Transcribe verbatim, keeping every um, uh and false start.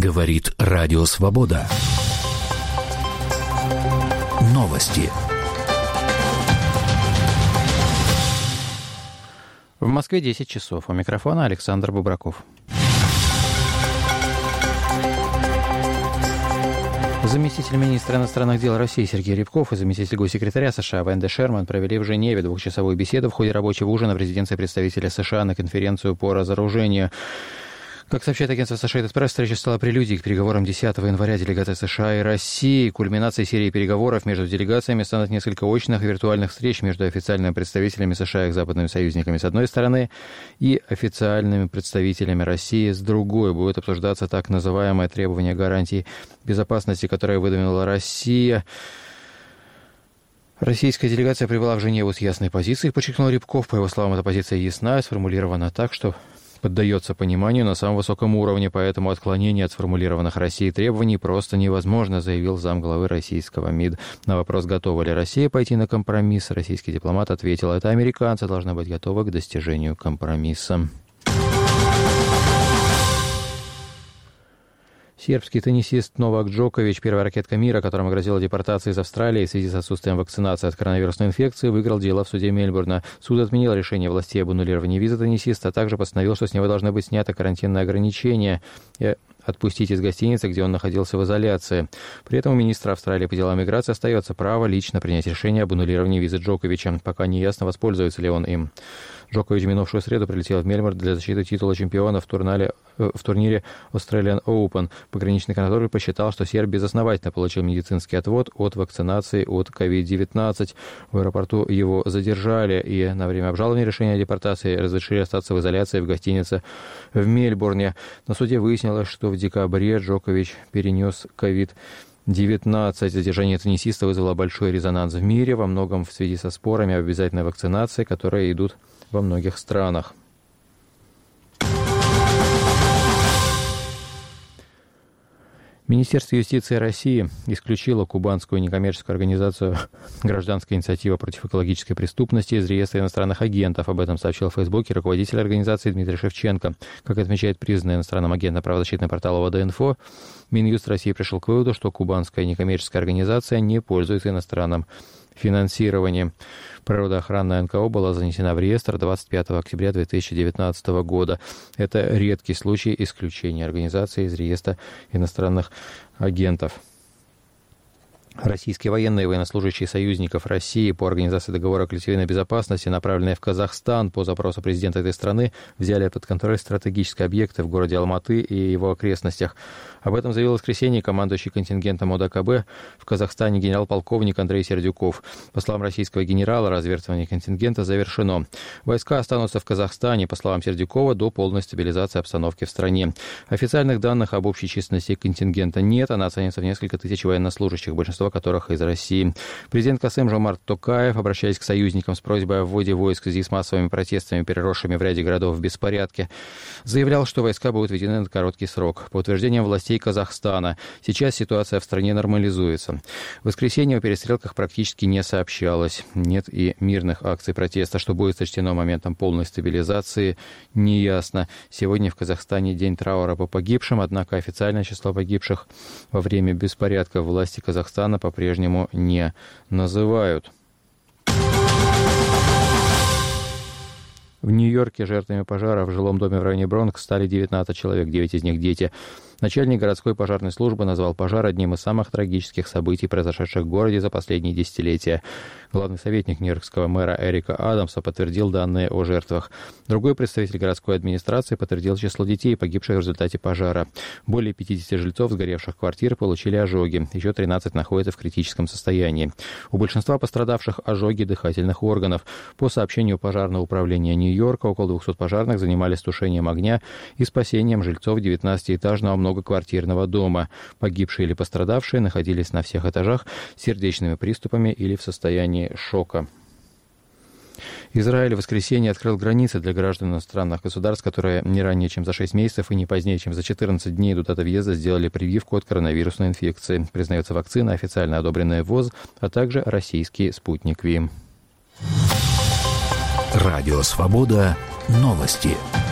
Говорит Радио Свобода. Новости. В Москве десять часов. У микрофона Александр Бубраков. Заместитель министра иностранных дел России Сергей Рябков и заместитель госсекретаря США Венди Шерман провели в Женеве двухчасовую беседу в ходе рабочего ужина в резиденции представителя США на конференцию по разоружению. Как сообщает агентство Associated Press, встреча стала прелюдией к переговорам десятого января делегаций США и России. Кульминацией серии переговоров между делегациями станут несколько очных и виртуальных встреч между официальными представителями США и их западными союзниками с одной стороны и официальными представителями России с другой. Будет обсуждаться так называемое требование гарантий безопасности, которое выдвинула Россия. Российская делегация прибыла в Женеву с ясной позицией, подчеркнул Рябков. По его словам, эта позиция ясна и сформулирована так, что поддается пониманию на самом высоком уровне, поэтому отклонение от сформулированных Россией требований просто невозможно, заявил замглавы российского МИД. На вопрос, готова ли Россия пойти на компромисс, российский дипломат ответил, это американцы должны быть готовы к достижению компромисса. Сербский теннисист Новак Джокович, первая ракетка мира, которому грозила депортация из Австралии в связи с отсутствием вакцинации от коронавирусной инфекции, выиграл дело в суде Мельбурна. Суд отменил решение властей об аннулировании визы теннисиста, а также постановил, что с него должны быть сняты карантинные ограничения и отпустить из гостиницы, где он находился в изоляции. При этом у министра Австралии по делам миграции остается право лично принять решение об аннулировании визы Джоковича. Пока не ясно, воспользуется ли он им. Джокович в минувшую среду прилетел в Мельбурн для защиты титула чемпиона в, турнале, в турнире Australian Open. Пограничный контроль посчитал, что серб безосновательно получил медицинский отвод от вакцинации от ковид девятнадцать. В аэропорту его задержали и на время обжалования решения о депортации разрешили остаться в изоляции в гостинице в Мельбурне. На суде выяснилось, что в декабре Джокович перенес ковид девятнадцать. Задержание теннисиста вызвало большой резонанс в мире, во многом в связи со спорами об обязательной вакцинации, которые идут во многих странах. Министерство юстиции России исключило кубанскую некоммерческую организацию «Гражданская инициатива против экологической преступности» из реестра иностранных агентов. Об этом сообщил в Фейсбуке руководитель организации Дмитрий Шевченко. Как отмечает признанный иностранным агентом правозащитный портал ОВД-Инфо, Минюст России пришел к выводу, что кубанская некоммерческая организация не пользуется иностранным финансированием. Природоохранная эн ка о была занесена в реестр двадцать пятого октября две тысячи девятнадцатого года. Это редкий случай исключения организации из реестра иностранных агентов. Российские военные и военнослужащие союзников России по организации договора о коллективной безопасности, направленные в Казахстан по запросу президента этой страны, взяли под контроль стратегические объекты в городе Алматы и его окрестностях. Об этом заявил в воскресенье командующий контингентом о дэ ка бэ в Казахстане генерал-полковник Андрей Сердюков. По словам российского генерала, развертывание контингента завершено. Войска останутся в Казахстане, по словам Сердюкова, до полной стабилизации обстановки в стране. Официальных данных об общей численности контингента нет, она оценивается в несколько тысяч военнослужащих, большинство которых из России. Президент Касым-Жомарт Токаев, обращаясь к союзникам с просьбой о вводе войск в связи с массовыми протестами, переросшими в ряде городов в беспорядке, заявлял, что войска будут введены на короткий срок. По утверждениям властей Казахстана, сейчас ситуация в стране нормализуется. В воскресенье о перестрелках практически не сообщалось. Нет и мирных акций протеста. Что будет сочтено моментом полной стабилизации, неясно. Сегодня в Казахстане день траура по погибшим, однако официальное число погибших во время беспорядка власти Казахстана по-прежнему не называют. В Нью-Йорке жертвами пожара в жилом доме в районе Бронкс стали девятнадцать человек, девять из них дети. Начальник городской пожарной службы назвал пожар одним из самых трагических событий, произошедших в городе за последние десятилетия. Главный советник нью-йоркского мэра Эрика Адамса подтвердил данные о жертвах. Другой представитель городской администрации подтвердил число детей, погибших в результате пожара. Более пятидесяти жильцов сгоревших квартир получили ожоги. Еще тринадцать находятся в критическом состоянии. У большинства пострадавших ожоги дыхательных органов. По сообщению пожарного управления Нью-Йорка, около двухсот пожарных занимались тушением огня и спасением жильцов девятнадцатиэтажного многоквартирного дома. Погибшие или пострадавшие находились на всех этажах с сердечными приступами или в состоянии шока. Израиль в воскресенье открыл границы для граждан иностранных государств, которые не ранее, чем за шесть месяцев и не позднее, чем за четырнадцать дней до даты въезда сделали прививку от коронавирусной инфекции. Признается вакцина, официально одобренная ВОЗ, а также российский «Спутник Ви». Радио «Свобода». Новости.